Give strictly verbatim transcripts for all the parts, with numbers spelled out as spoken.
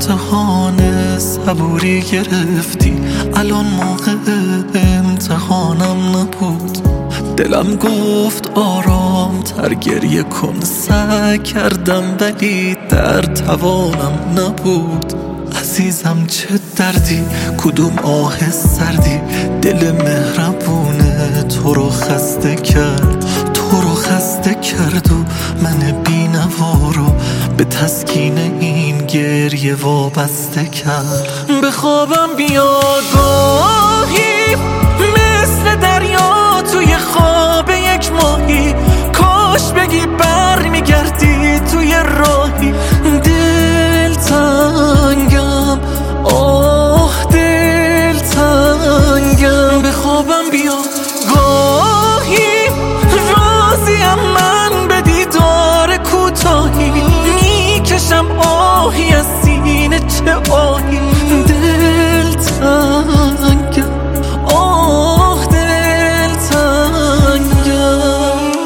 امتحان صبوری گرفتی، الان موقع امتحانم نبود. دلم گفت آرام تر گریه کن، سعی کردم ولی در توانم نبود. عزیزم چه دردی، کدوم آه سردی، دل مهربونه تو رو خسته کرد، تو رو خسته کرد و من بی‌نوا رو به تسکین این گریه وابسته کرد. به خوابم بیاد گاهی مثل دریا توی خواب یک ماهی، کاش بگی بر میگردی توی راهی. دل تنگم، آه دل تنگم. به خوابم بیاد گاهی راضیم من به دیدار کوتاهی، میکشم آهی از سینه چه آهی. دل تنگم، آه دل تنگم.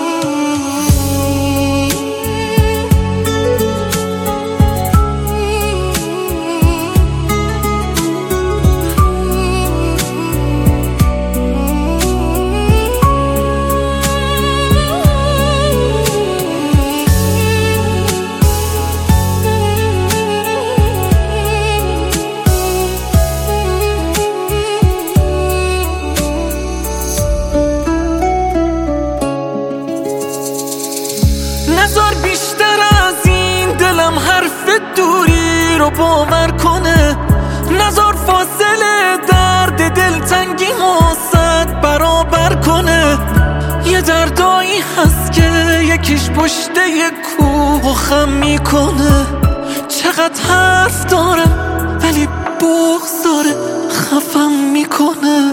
نذار بیشتر از این دلم حرف دوری رو باور کنه، نذار فاصله درد دلتنگی صد برابر کنه. یه دردایی هست که یکیش پشته یه کوه خم میکنه. چقدر حرف دارم ولی بغض داره خفم میکنه.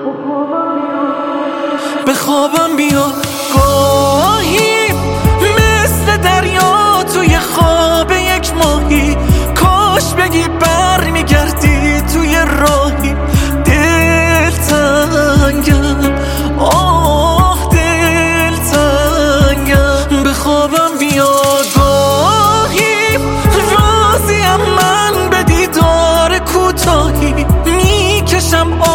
به خوابم بیاد گاهی مثل دریا توی خواب یک ماهی، کاش بگی بر میگردی توی راهی. دل تنگم، آه دل تنگم. به خوابم بیاد گاهی راضیم من به دیدار کوتاهی، میکشم